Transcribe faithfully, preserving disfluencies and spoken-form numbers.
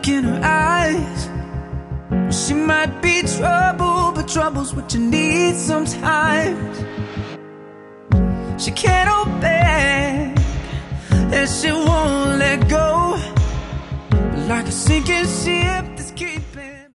look in her eyes. She might be trouble, but trouble's what you need sometimes. She can't hold back, and she won't let go. Like a sinking ship